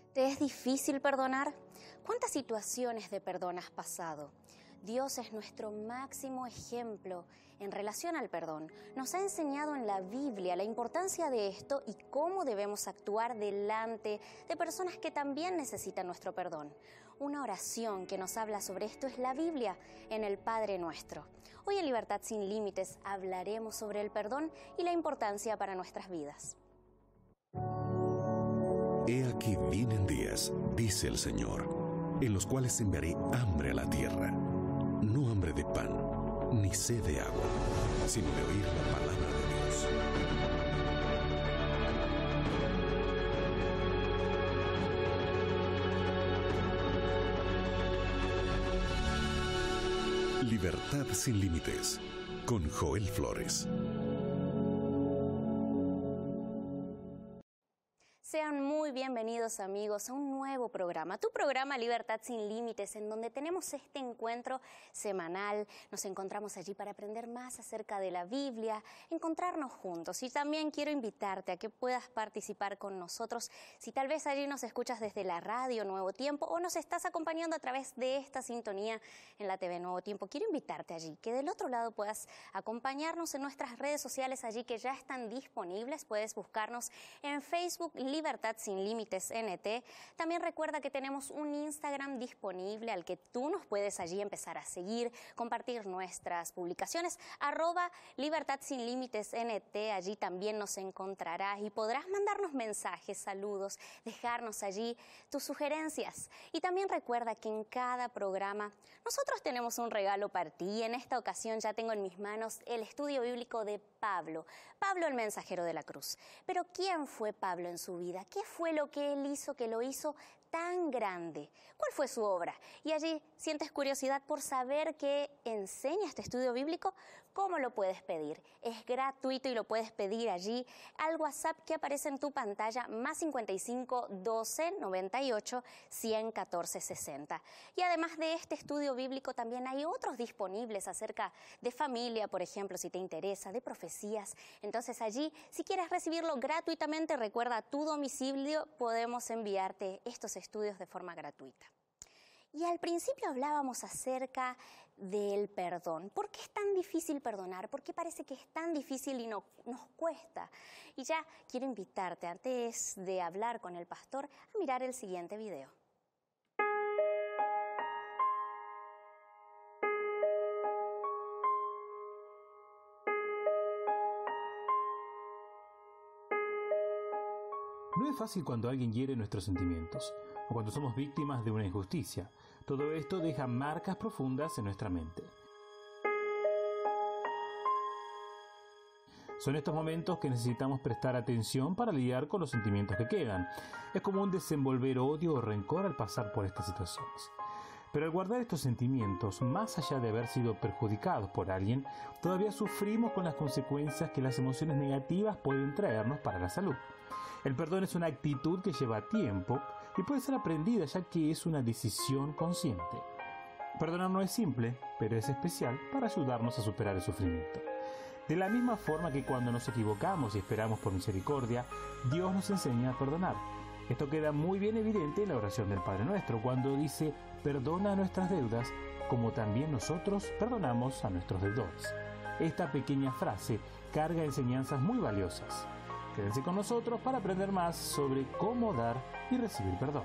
¿Te es difícil perdonar? ¿Cuántas situaciones de perdón has pasado? Dios es nuestro máximo ejemplo en relación al perdón. Nos ha enseñado en la Biblia la importancia de esto y cómo debemos actuar delante de personas que también necesitan nuestro perdón. Una oración que nos habla sobre esto es la Biblia en el Padre Nuestro. Hoy en Libertad Sin Límites hablaremos sobre el perdón y la importancia para nuestras vidas. He aquí vienen días, dice el Señor, en los cuales enviaré hambre a la tierra. No hambre de pan, ni sed de agua, sino de oír la palabra de Dios. Libertad Sin Límites, con Joel Flores. Sean muy bienvenidos, amigos, a un nuevo programa, tu programa Libertad Sin Límites, en donde tenemos este encuentro semanal. Nos encontramos allí para aprender más acerca de la Biblia, encontrarnos juntos. Y también quiero invitarte a que puedas participar con nosotros. Si tal vez allí nos escuchas desde la radio Nuevo Tiempo o nos estás acompañando a través de esta sintonía en la TV Nuevo Tiempo, quiero invitarte allí, que del otro lado puedas acompañarnos en nuestras redes sociales allí que ya están disponibles. Puedes buscarnos en Facebook Libertad Sin Límites NT. También recuerda que tenemos un Instagram disponible al que tú nos puedes allí empezar a seguir, compartir nuestras publicaciones, @Libertad Sin Límites NT. Allí también nos encontrarás y podrás mandarnos mensajes, saludos, dejarnos allí tus sugerencias. Y también recuerda que en cada programa nosotros tenemos un regalo para ti. En esta ocasión ya tengo en mis manos el estudio bíblico de Pablo el mensajero de la cruz. Pero ¿quién fue Pablo en su vida? ¿Qué fue lo que él hizo que lo hizo tan grande? ¿Cuál fue su obra? Y allí sientes curiosidad por saber qué enseña este estudio bíblico. ¿Cómo lo puedes pedir? Es gratuito y lo puedes pedir allí al WhatsApp que aparece en tu pantalla, +55 12 98 100 14 60. Y además de este estudio bíblico también hay otros disponibles acerca de familia, por ejemplo, si te interesa, de profecías. Entonces allí, si quieres recibirlo gratuitamente, recuerda tu domicilio, podemos enviarte estos estudios de forma gratuita. Y al principio hablábamos acerca del perdón. ¿Por qué es tan difícil perdonar? ¿Por qué parece que es tan difícil y nos cuesta? Y ya quiero invitarte, antes de hablar con el pastor, a mirar el siguiente video. No es fácil cuando alguien hiere nuestros sentimientos o cuando somos víctimas de una injusticia. Todo esto deja marcas profundas en nuestra mente. Son estos momentos que necesitamos prestar atención para lidiar con los sentimientos que quedan. Es común desenvolver odio o rencor al pasar por estas situaciones. Pero al guardar estos sentimientos, más allá de haber sido perjudicados por alguien, todavía sufrimos con las consecuencias que las emociones negativas pueden traernos para la salud. El perdón es una actitud que lleva tiempo y puede ser aprendida, ya que es una decisión consciente. Perdonar no es simple, pero es especial para ayudarnos a superar el sufrimiento. De la misma forma que cuando nos equivocamos y esperamos por misericordia, Dios nos enseña a perdonar. Esto queda muy bien evidente en la oración del Padre Nuestro, cuando dice: perdona nuestras deudas, como también nosotros perdonamos a nuestros deudores. Esta pequeña frase carga enseñanzas muy valiosas. Quédense con nosotros para aprender más sobre cómo dar y recibir perdón.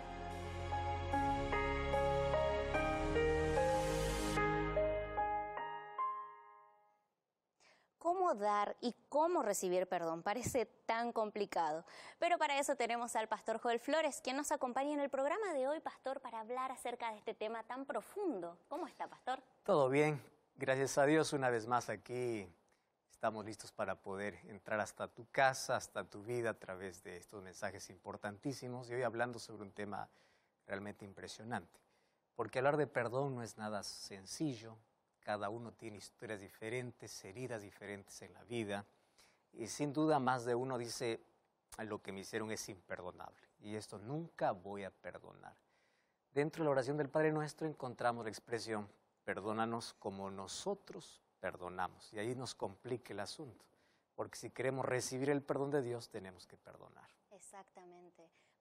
¿Cómo dar y cómo recibir perdón? Parece tan complicado. Pero para eso tenemos al pastor Joel Flores, quien nos acompaña en el programa de hoy, pastor, para hablar acerca de este tema tan profundo. ¿Cómo está, pastor? Todo bien, gracias a Dios, una vez más aquí. Estamos listos para poder entrar hasta tu casa, hasta tu vida a través de estos mensajes importantísimos. Y hoy hablando sobre un tema realmente impresionante. Porque hablar de perdón no es nada sencillo. Cada uno tiene historias diferentes, heridas diferentes en la vida. Y sin duda más de uno dice: lo que me hicieron es imperdonable. Y esto nunca voy a perdonar. Dentro de la oración del Padre Nuestro encontramos la expresión: perdónanos como nosotros perdonamos. Y ahí nos complica el asunto, porque si queremos recibir el perdón de Dios, tenemos que perdonar. Exactamente.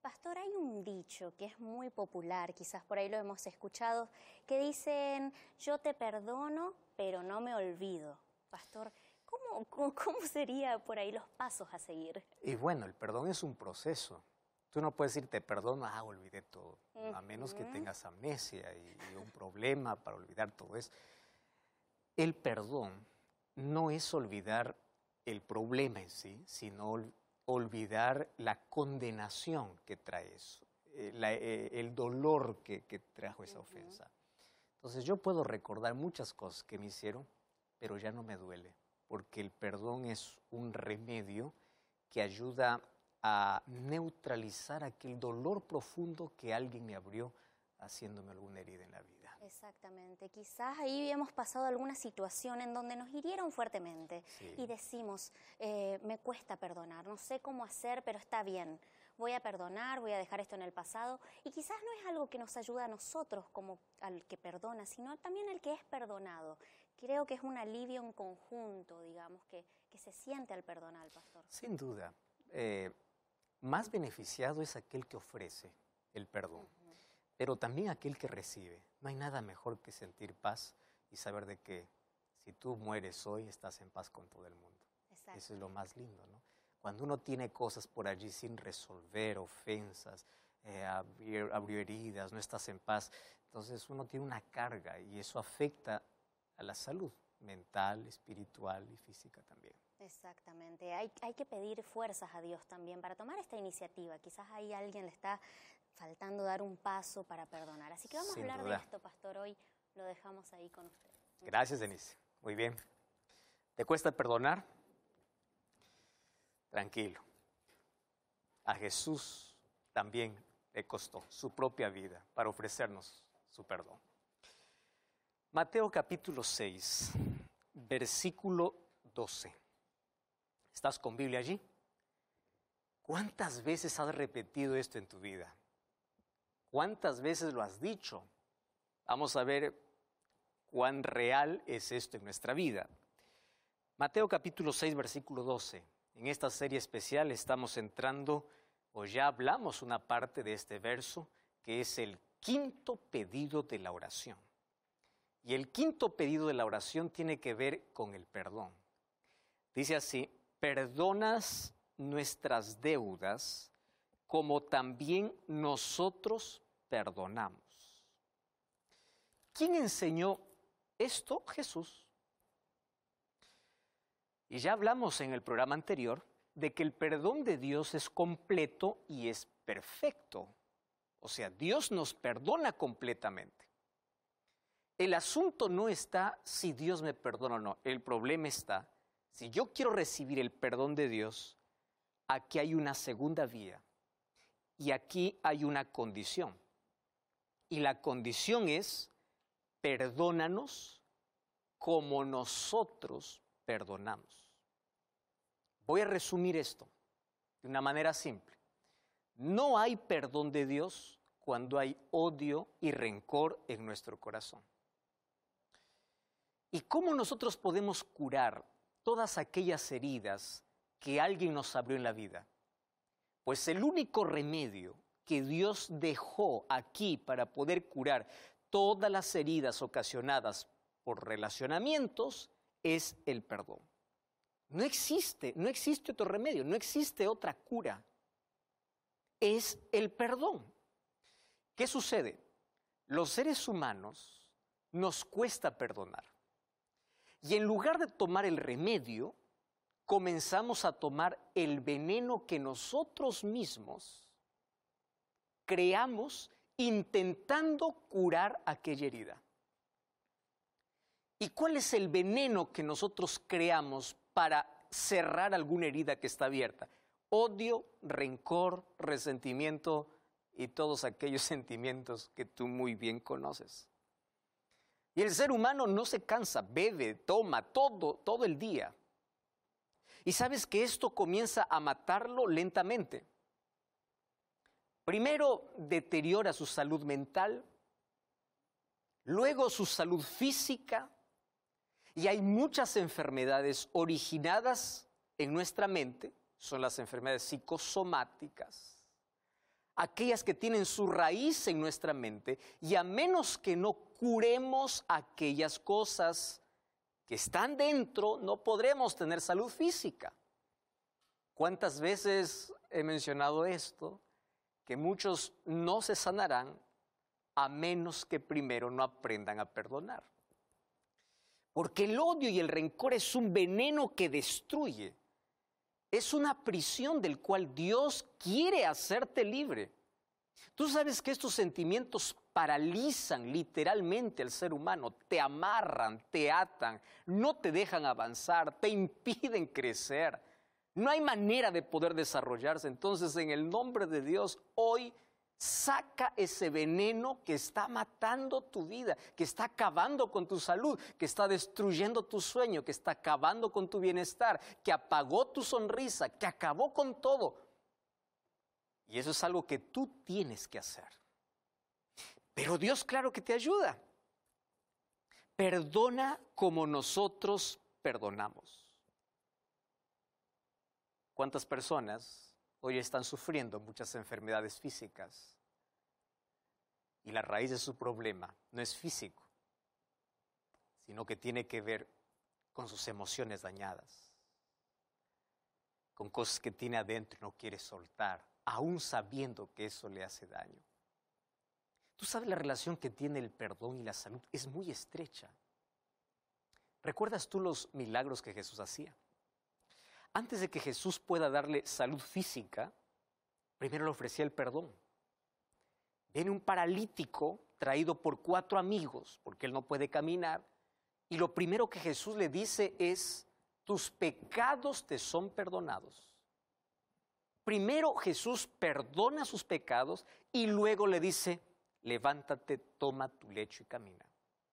Pastor, hay un dicho que es muy popular, quizás por ahí lo hemos escuchado, que dicen, yo te perdono, pero no me olvido. Pastor, ¿cómo sería por ahí los pasos a seguir? Y bueno, el perdón es un proceso. Tú no puedes decir, te perdono, olvidé todo. A menos que tengas amnesia y un problema para olvidar todo eso. El perdón no es olvidar el problema en sí, sino olvidar la condenación que trae eso, el dolor que trajo esa ofensa. Entonces yo puedo recordar muchas cosas que me hicieron, pero ya no me duele, porque el perdón es un remedio que ayuda a neutralizar aquel dolor profundo que alguien me abrió haciéndome alguna herida en la vida. Exactamente, quizás ahí hemos pasado alguna situación en donde nos hirieron fuertemente y decimos, me cuesta perdonar, no sé cómo hacer, pero está bien, voy a perdonar, voy a dejar esto en el pasado, y quizás no es algo que nos ayuda a nosotros como al que perdona, sino también al que es perdonado. Creo que es un alivio en conjunto, digamos, que se siente al perdonar, Pastor. Sin duda, más beneficiado es aquel que ofrece el perdón. Pero también aquel que recibe. No hay nada mejor que sentir paz y saber de que si tú mueres hoy, estás en paz con todo el mundo. Eso es lo más lindo, ¿no? Cuando uno tiene cosas por allí sin resolver, ofensas, abrió heridas, no estás en paz, entonces uno tiene una carga y eso afecta a la salud mental, espiritual y física también. Exactamente. Hay que pedir fuerzas a Dios también para tomar esta iniciativa. Quizás ahí alguien le está faltando dar un paso para perdonar. Así que vamos a hablar de esto, Pastor. Hoy lo dejamos ahí con usted. Gracias, Denise. Muy bien. ¿Te cuesta perdonar? Tranquilo. A Jesús también le costó su propia vida para ofrecernos su perdón. Mateo capítulo 6, versículo 12. ¿Estás con Biblia allí? ¿Cuántas veces has repetido esto en tu vida? ¿Cuántas veces lo has dicho? Vamos a ver cuán real es esto en nuestra vida. Mateo capítulo 6, versículo 12. En esta serie especial estamos entrando, o ya hablamos una parte de este verso, que es el quinto pedido de la oración. Y el quinto pedido de la oración tiene que ver con el perdón. Dice así, perdonas nuestras deudas como también nosotros perdonamos. ¿Quién enseñó esto? Jesús. Y ya hablamos en el programa anterior de que el perdón de Dios es completo y es perfecto. O sea, Dios nos perdona completamente. El asunto no está si Dios me perdona o no. El problema está, si yo quiero recibir el perdón de Dios, aquí hay una segunda vía. Y aquí hay una condición. Y la condición es, perdónanos como nosotros perdonamos. Voy a resumir esto de una manera simple. No hay perdón de Dios cuando hay odio y rencor en nuestro corazón. ¿Y cómo nosotros podemos curar todas aquellas heridas que alguien nos abrió en la vida? Pues el único remedio que Dios dejó aquí para poder curar todas las heridas ocasionadas por relacionamientos es el perdón. No existe otro remedio, no existe otra cura. Es el perdón. ¿Qué sucede? Los seres humanos nos cuesta perdonar. Y en lugar de tomar el remedio, comenzamos a tomar el veneno que nosotros mismos creamos intentando curar aquella herida. ¿Y cuál es el veneno que nosotros creamos para cerrar alguna herida que está abierta? Odio, rencor, resentimiento y todos aquellos sentimientos que tú muy bien conoces. Y el ser humano no se cansa, bebe, toma, todo el día. Y sabes que esto comienza a matarlo lentamente. Primero deteriora su salud mental, luego su salud física, y hay muchas enfermedades originadas en nuestra mente, son las enfermedades psicosomáticas. aquellas que tienen su raíz en nuestra mente, y a menos que no curemos aquellas cosas que están dentro, no podremos tener salud física. ¿Cuántas veces he mencionado esto? Que muchos no se sanarán a menos que primero no aprendan a perdonar. Porque el odio y el rencor es un veneno que destruye. Es una prisión del cual Dios quiere hacerte libre. Tú sabes que estos sentimientos paralizan literalmente al ser humano, te amarran, te atan, no te dejan avanzar, te impiden crecer. No hay manera de poder desarrollarse. Entonces, en el nombre de Dios, hoy saca ese veneno que está matando tu vida, que está acabando con tu salud, que está destruyendo tu sueño, que está acabando con tu bienestar, que apagó tu sonrisa, que acabó con todo. Y eso es algo que tú tienes que hacer. Pero Dios, claro que te ayuda. Perdona como nosotros perdonamos. ¿Cuántas personas hoy están sufriendo muchas enfermedades físicas? Y la raíz de su problema no es físico, sino que tiene que ver con sus emociones dañadas, con cosas que tiene adentro y no quiere soltar, aún sabiendo que eso le hace daño. Tú sabes, la relación que tiene el perdón y la salud es muy estrecha. ¿Recuerdas tú los milagros que Jesús hacía? Antes de que Jesús pueda darle salud física, primero le ofrecía el perdón. Viene un paralítico traído por 4 amigos, porque él no puede caminar, y lo primero que Jesús le dice es: tus pecados te son perdonados. Primero Jesús perdona sus pecados y luego le dice: levántate, toma tu lecho y camina.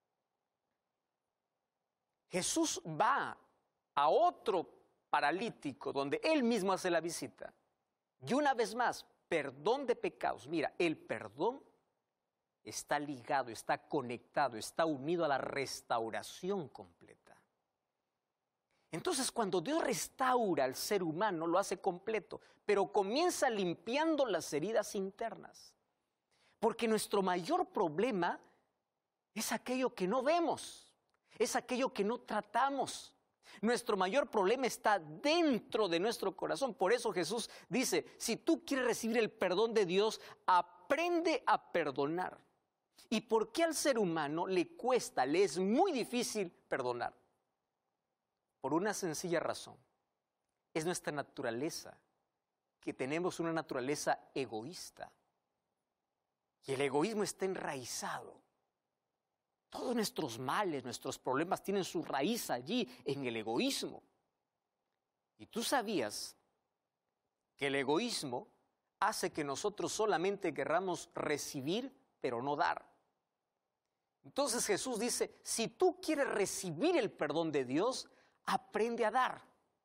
Jesús va a otro paralítico donde él mismo hace la visita. Y una vez más, perdón de pecados. Mira, el perdón está ligado, está conectado, está unido a la restauración completa. Entonces, cuando Dios restaura al ser humano, lo hace completo, pero comienza limpiando las heridas internas. Porque nuestro mayor problema es aquello que no vemos, es aquello que no tratamos. Nuestro mayor problema está dentro de nuestro corazón. Por eso Jesús dice: si tú quieres recibir el perdón de Dios, aprende a perdonar. ¿Y por qué al ser humano le cuesta, le es muy difícil perdonar? Por una sencilla razón. Es nuestra naturaleza, que tenemos una naturaleza egoísta. Y el egoísmo está enraizado. Todos nuestros males, nuestros problemas tienen su raíz allí, en el egoísmo. Y tú sabías que el egoísmo hace que nosotros solamente querramos recibir, pero no dar. Entonces Jesús dice: si tú quieres recibir el perdón de Dios, aprende a dar.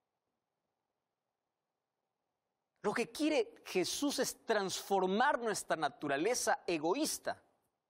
Lo que quiere Jesús es transformar nuestra naturaleza egoísta.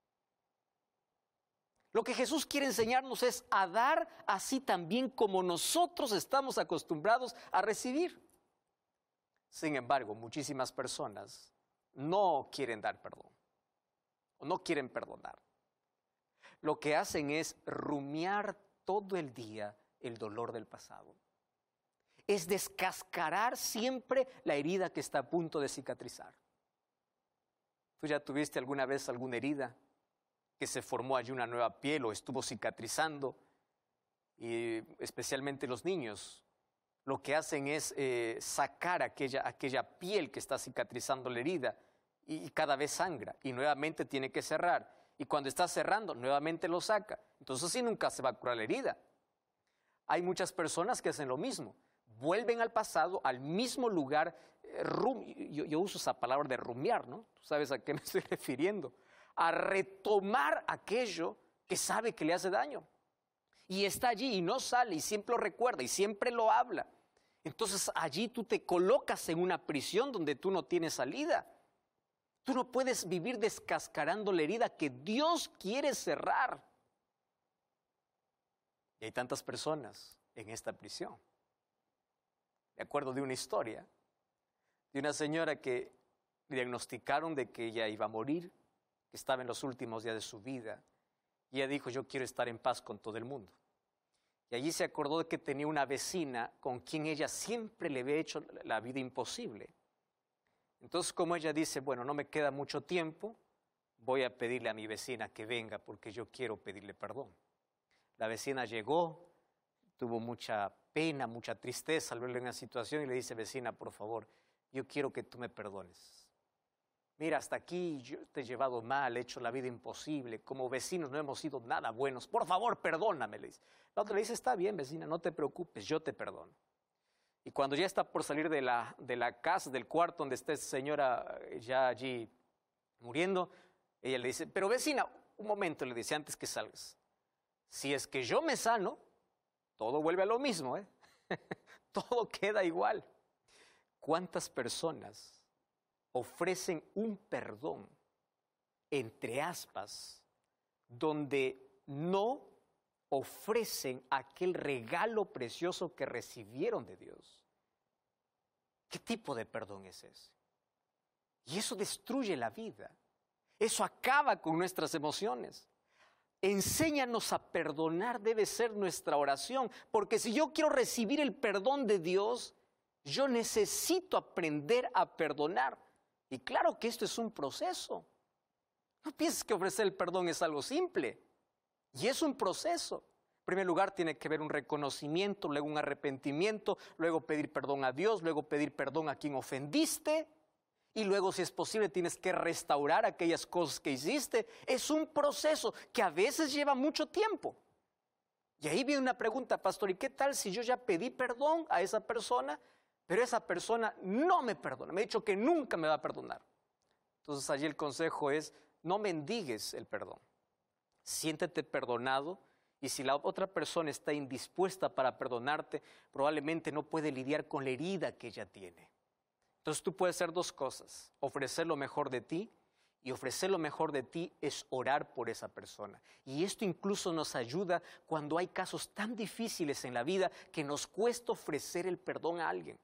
Lo que Jesús quiere enseñarnos es a dar así también como nosotros estamos acostumbrados a recibir. Sin embargo, muchísimas personas no quieren dar perdón o no quieren perdonar. Lo que hacen es rumiar todo el día el dolor del pasado. Es descascarar siempre la herida que está a punto de cicatrizar. ¿Tú ya tuviste alguna vez alguna herida que se formó allí una nueva piel o estuvo cicatrizando? Y especialmente los niños, lo que hacen es sacar aquella piel que está cicatrizando la herida, y cada vez sangra y nuevamente tiene que cerrar. Y cuando está cerrando, nuevamente lo saca. Entonces así nunca se va a curar la herida. Hay muchas personas que hacen lo mismo. Vuelven al pasado, al mismo lugar. Yo uso esa palabra de rumiar, ¿no? Tú sabes a qué me estoy refiriendo. A retomar aquello que sabe que le hace daño. Y está allí y no sale, y siempre lo recuerda y siempre lo habla. Entonces allí tú te colocas en una prisión donde tú no tienes salida. Tú no puedes vivir descascarando la herida que Dios quiere cerrar. Y hay tantas personas en esta prisión. Me acuerdo de una historia de una señora que le diagnosticaron de que ella iba a morir, que estaba en los últimos días de su vida. Y ella dijo, yo quiero estar en paz con todo el mundo. Y allí se acordó de que tenía una vecina con quien ella siempre le había hecho la vida imposible. Entonces, como ella dice, bueno, no me queda mucho tiempo, voy a pedirle a mi vecina que venga porque yo quiero pedirle perdón. La vecina llegó, tuvo mucha pena, mucha tristeza al verle en una situación y le dice, vecina, por favor, yo quiero que tú me perdones. Mira, hasta aquí yo te he llevado mal, he hecho la vida imposible, como vecinos no hemos sido nada buenos, por favor, perdóname, le dice. La otra le dice, está bien, vecina, no te preocupes, yo te perdono. Y cuando ya está por salir de la casa, del cuarto donde está esta señora ya allí muriendo, ella le dice, pero vecina, un momento, le dice, antes que salgas, si es que yo me sano, todo vuelve a lo mismo, ¿eh? Todo queda igual. ¿Cuántas personas ofrecen un perdón, entre aspas, donde no ofrecen aquel regalo precioso que recibieron de Dios? ¿Qué tipo de perdón es ese? Y eso destruye la vida. Eso acaba con nuestras emociones. Enséñanos a perdonar, debe ser nuestra oración, porque si yo quiero recibir el perdón de Dios, yo necesito aprender a perdonar. Y claro que esto es un proceso. No pienses que ofrecer el perdón es algo simple. Y es un proceso. En primer lugar tiene que haber un reconocimiento, luego un arrepentimiento, luego pedir perdón a Dios, luego pedir perdón a quien ofendiste. Y luego, si es posible, tienes que restaurar aquellas cosas que hiciste. Es un proceso que a veces lleva mucho tiempo. Y ahí viene una pregunta, pastor, ¿y qué tal si yo ya pedí perdón a esa persona, pero esa persona no me perdona? Me ha dicho que nunca me va a perdonar. Entonces allí el consejo es, no mendigues el perdón. Siéntete perdonado, y si la otra persona está indispuesta para perdonarte, probablemente no puede lidiar con la herida que ella tiene. Entonces tú puedes hacer dos cosas, ofrecer lo mejor de ti, y ofrecer lo mejor de ti es orar por esa persona. Y esto incluso nos ayuda cuando hay casos tan difíciles en la vida que nos cuesta ofrecer el perdón a alguien.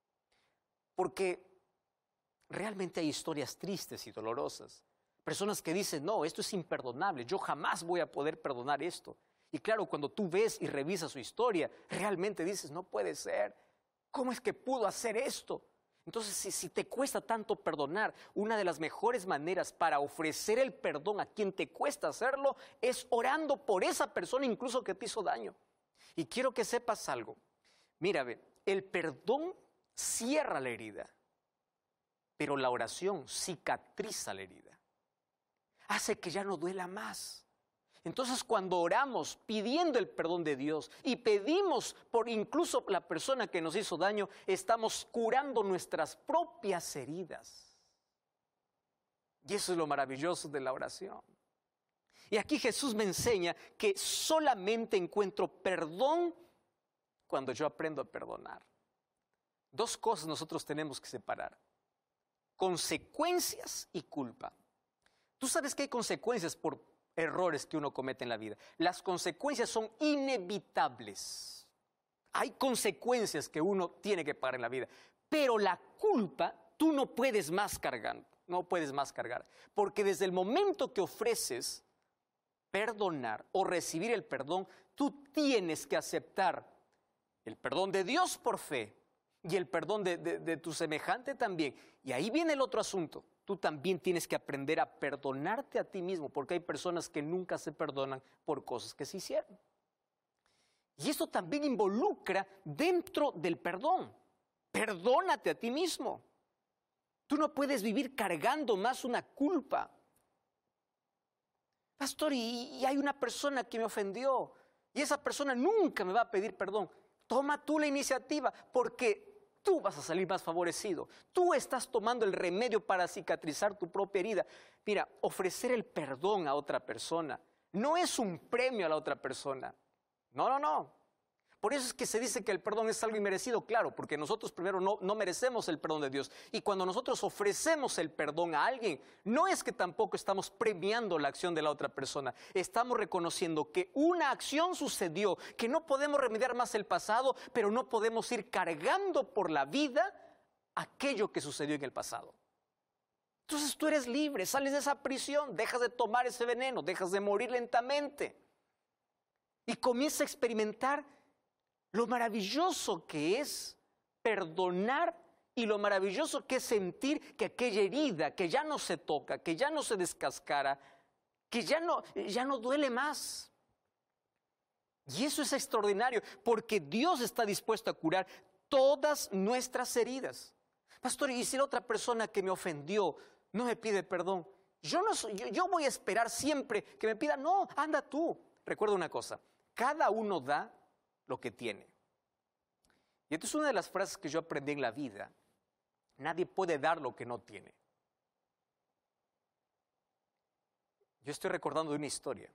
Porque realmente hay historias tristes y dolorosas. Personas que dicen, no, esto es imperdonable, yo jamás voy a poder perdonar esto. Y claro, cuando tú ves y revisas su historia, realmente dices, no puede ser, ¿cómo es que pudo hacer esto? Entonces, si te cuesta tanto perdonar, una de las mejores maneras para ofrecer el perdón a quien te cuesta hacerlo es orando por esa persona incluso que te hizo daño. Y quiero que sepas algo. Mira, ve, el perdón cierra la herida, pero la oración cicatriza la herida. Hace que ya no duela más. Entonces, cuando oramos pidiendo el perdón de Dios y pedimos por incluso la persona que nos hizo daño, estamos curando nuestras propias heridas. Y eso es lo maravilloso de la oración. Y aquí Jesús me enseña que solamente encuentro perdón cuando yo aprendo a perdonar. Dos cosas nosotros tenemos que separar: consecuencias y culpa. Tú sabes que hay consecuencias por errores que uno comete en la vida. Las consecuencias son inevitables. Hay consecuencias que uno tiene que pagar en la vida. Pero la culpa tú no puedes más cargar. No puedes más cargar. Porque desde el momento que ofreces perdonar o recibir el perdón, tú tienes que aceptar el perdón de Dios por fe y el perdón de tu semejante también. Y ahí viene el otro asunto. Tú también tienes que aprender a perdonarte a ti mismo, porque hay personas que nunca se perdonan por cosas que se hicieron. Y esto también involucra dentro del perdón. Perdónate a ti mismo. Tú no puedes vivir cargando más una culpa. Pastor, y hay una persona que me ofendió, y esa persona nunca me va a pedir perdón. Toma tú la iniciativa, porque tú vas a salir más favorecido. Tú estás tomando el remedio para cicatrizar tu propia herida. Mira, ofrecer el perdón a otra persona no es un premio a la otra persona. No, no, no. Por eso es que se dice que el perdón es algo inmerecido, claro, porque nosotros primero no merecemos el perdón de Dios. Y cuando nosotros ofrecemos el perdón a alguien, no es que tampoco estamos premiando la acción de la otra persona. Estamos reconociendo que una acción sucedió, que no podemos remediar más el pasado, pero no podemos ir cargando por la vida aquello que sucedió en el pasado. Entonces tú eres libre, sales de esa prisión, dejas de tomar ese veneno, dejas de morir lentamente. Y comienzas a experimentar lo maravilloso que es perdonar y lo maravilloso que es sentir que aquella herida que ya no se toca, que ya no se descascara, que ya no duele más. Y eso es extraordinario, porque Dios está dispuesto a curar todas nuestras heridas. Pastor, y si la otra persona que me ofendió no me pide perdón, yo voy a esperar siempre que me pida. No, anda tú. Recuerda una cosa, cada uno da lo que tiene. Y esto es una de las frases que yo aprendí en la vida. Nadie puede dar lo que no tiene. Yo estoy recordando de una historia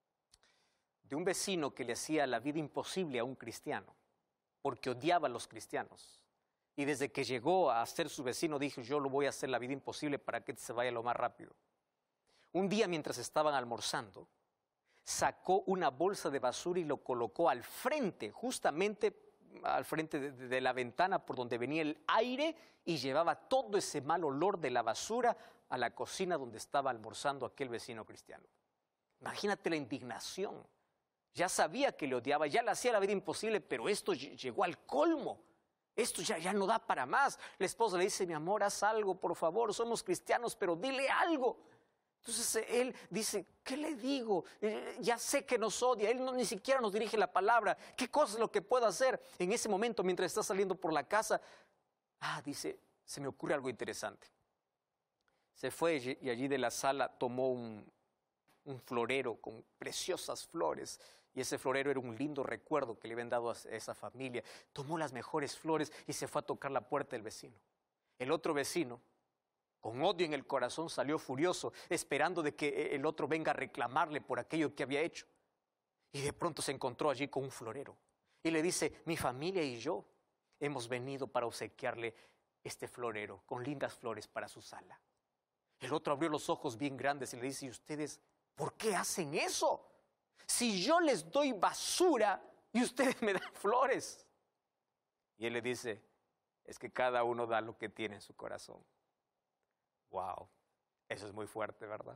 de un vecino que le hacía la vida imposible a un cristiano porque odiaba a los cristianos. Y desde que llegó a ser su vecino dijo, yo lo voy a hacer la vida imposible para que se vaya lo más rápido. Un día mientras estaban almorzando, sacó una bolsa de basura y lo colocó al frente, justamente al frente de la ventana por donde venía el aire, y llevaba todo ese mal olor de la basura a la cocina donde estaba almorzando aquel vecino cristiano. Imagínate la indignación. Ya sabía que le odiaba, ya le hacía la vida imposible, pero esto llegó al colmo. Esto ya no da para más. La esposa le dice, mi amor, haz algo, por favor, somos cristianos, pero dile algo. Entonces él dice, ¿qué le digo? Ya sé que nos odia, él ni siquiera nos dirige la palabra. ¿Qué cosa es lo que puedo hacer? En ese momento, mientras está saliendo por la casa, dice, se me ocurre algo interesante. Se fue y allí de la sala tomó un florero con preciosas flores. Y ese florero era un lindo recuerdo que le habían dado a esa familia. Tomó las mejores flores y se fue a tocar la puerta del vecino. El otro vecino, con odio en el corazón, salió furioso, esperando de que el otro venga a reclamarle por aquello que había hecho. Y de pronto se encontró allí con un florero. Y le dice, mi familia y yo hemos venido para obsequiarle este florero con lindas flores para su sala. El otro abrió los ojos bien grandes y le dice, ¿y ustedes por qué hacen eso? Si yo les doy basura y ustedes me dan flores. Y él le dice, es que cada uno da lo que tiene en su corazón. Wow, eso es muy fuerte, ¿verdad?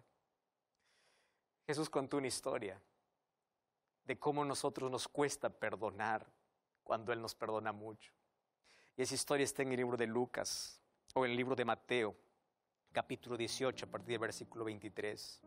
Jesús contó una historia de cómo a nosotros nos cuesta perdonar cuando Él nos perdona mucho. Y esa historia está en el libro de Lucas o en el libro de Mateo, capítulo 18, a partir del versículo 23.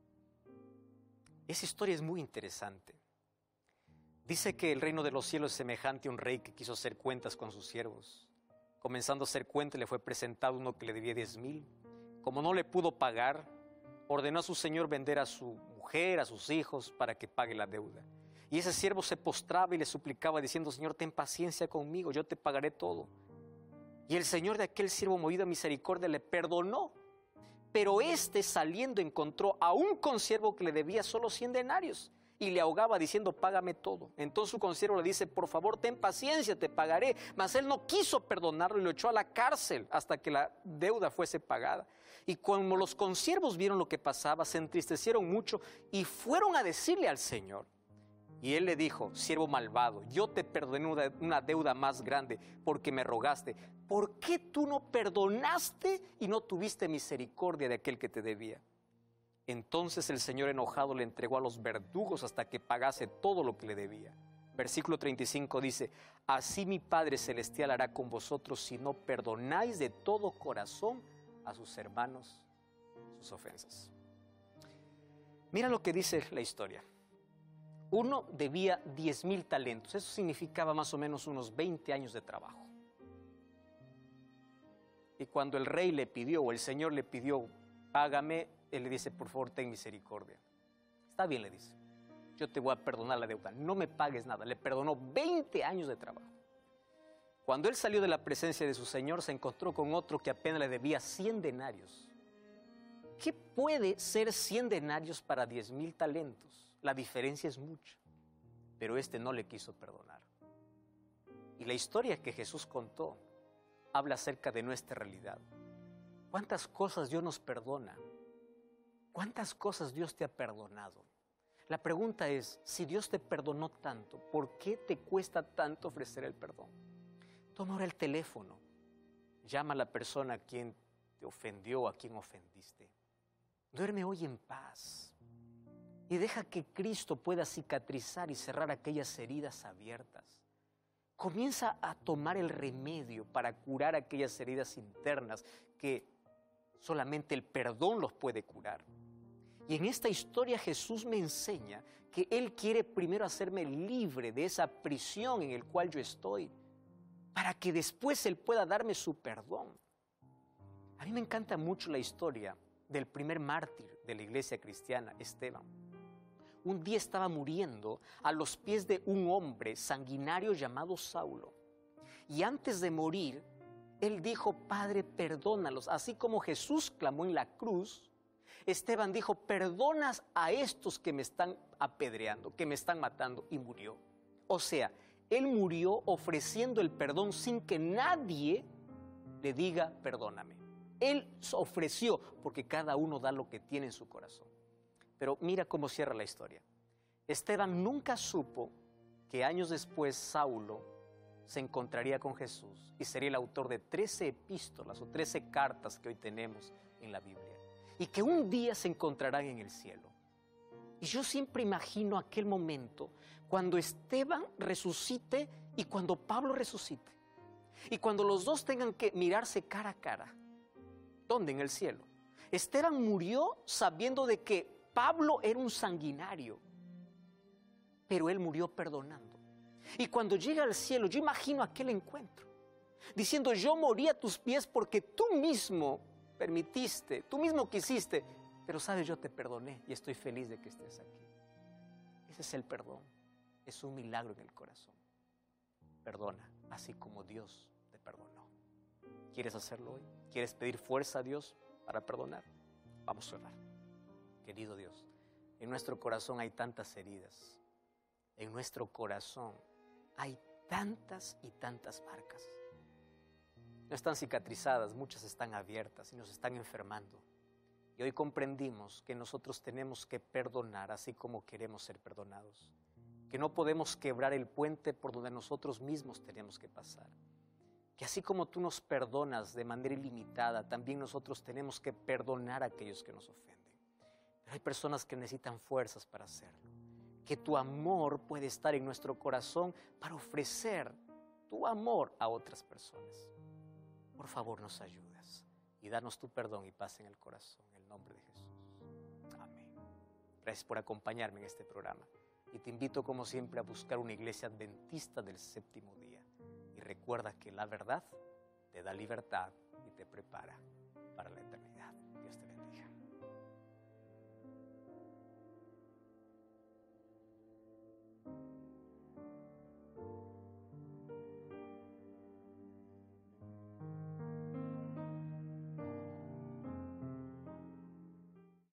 Esa historia es muy interesante. Dice que el reino de los cielos es semejante a un rey que quiso hacer cuentas con sus siervos. Comenzando a hacer cuentas, le fue presentado uno que le debía 10,000. Como no le pudo pagar, ordenó a su señor vender a su mujer, a sus hijos, para que pague la deuda. Y ese siervo se postraba y le suplicaba diciendo, Señor, ten paciencia conmigo, yo te pagaré todo. Y el señor de aquel siervo, movido a misericordia, le perdonó. Pero éste, saliendo, encontró a un consiervo que le debía solo 100 denarios y le ahogaba diciendo, págame todo. Entonces su consiervo le dice, por favor, ten paciencia, te pagaré. Mas él no quiso perdonarlo y lo echó a la cárcel hasta que la deuda fuese pagada. Y cuando los consiervos vieron lo que pasaba, se entristecieron mucho y fueron a decirle al Señor. Y él le dijo, siervo malvado, yo te perdoné una deuda más grande porque me rogaste. ¿Por qué tú no perdonaste y no tuviste misericordia de aquel que te debía? Entonces el Señor enojado le entregó a los verdugos hasta que pagase todo lo que le debía. Versículo 35 dice, así mi Padre Celestial hará con vosotros si no perdonáis de todo corazón a sus hermanos sus ofensas. Mira lo que dice la historia. Uno debía 10,000 talentos, eso significaba más o menos unos 20 años de trabajo. Y cuando el rey le pidió, o el Señor le pidió, págame, él le dice, por favor, ten misericordia. Está bien, le dice, yo te voy a perdonar la deuda, no me pagues nada. Le perdonó 20 años de trabajo. Cuando él salió de la presencia de su Señor, se encontró con otro que apenas le debía 100 denarios. ¿Qué puede ser 100 denarios para 10,000 talentos? La diferencia es mucha, pero este no le quiso perdonar. Y la historia que Jesús contó habla acerca de nuestra realidad. ¿Cuántas cosas Dios nos perdona? ¿Cuántas cosas Dios te ha perdonado? La pregunta es, si Dios te perdonó tanto, ¿por qué te cuesta tanto ofrecer el perdón? Toma ahora el teléfono, llama a la persona a quien te ofendió, a quien ofendiste. Duerme hoy en paz y deja que Cristo pueda cicatrizar y cerrar aquellas heridas abiertas. Comienza a tomar el remedio para curar aquellas heridas internas que solamente el perdón los puede curar. Y en esta historia Jesús me enseña que Él quiere primero hacerme libre de esa prisión en la cual yo estoy, para que después Él pueda darme su perdón. A mí me encanta mucho la historia del primer mártir de la iglesia cristiana, Esteban. Un día estaba muriendo a los pies de un hombre sanguinario llamado Saulo. Y antes de morir, él dijo: Padre, perdónalos. Así como Jesús clamó en la cruz, Esteban dijo: perdonas a estos que me están apedreando, que me están matando, y murió. O sea, él murió ofreciendo el perdón sin que nadie le diga perdóname. Él ofreció, porque cada uno da lo que tiene en su corazón. Pero mira cómo cierra la historia. Esteban nunca supo que años después Saulo se encontraría con Jesús y sería el autor de 13 epístolas o 13 cartas que hoy tenemos en la Biblia, y que un día se encontrarán en el cielo. Y yo siempre imagino aquel momento cuando Esteban resucite y cuando Pablo resucite, y cuando los dos tengan que mirarse cara a cara. ¿Dónde? En el cielo. Esteban murió sabiendo de que Pablo era un sanguinario, pero él murió perdonando. Y cuando llega al cielo, yo imagino aquel encuentro, diciendo: yo morí a tus pies porque tú mismo permitiste, tú mismo quisiste, pero sabes, yo te perdoné y estoy feliz de que estés aquí. Ese es el perdón, es un milagro en el corazón. Perdona, así como Dios te perdonó. ¿Quieres hacerlo hoy? ¿Quieres pedir fuerza a Dios para perdonar? Vamos a orar. Querido Dios, en nuestro corazón hay tantas heridas. En nuestro corazón hay tantas y tantas marcas. No están cicatrizadas, muchas están abiertas y nos están enfermando. Y hoy comprendimos que nosotros tenemos que perdonar así como queremos ser perdonados. Que no podemos quebrar el puente por donde nosotros mismos tenemos que pasar. Que así como tú nos perdonas de manera ilimitada, también nosotros tenemos que perdonar a aquellos que nos ofenden. Pero hay personas que necesitan fuerzas para hacerlo. Que tu amor puede estar en nuestro corazón para ofrecer tu amor a otras personas. Por favor, nos ayudas y danos tu perdón y paz en el corazón, en el nombre de Jesús. Amén. Gracias por acompañarme en este programa. Y te invito, como siempre, a buscar una iglesia adventista del séptimo día. Y recuerda que la verdad te da libertad y te prepara para la eternidad.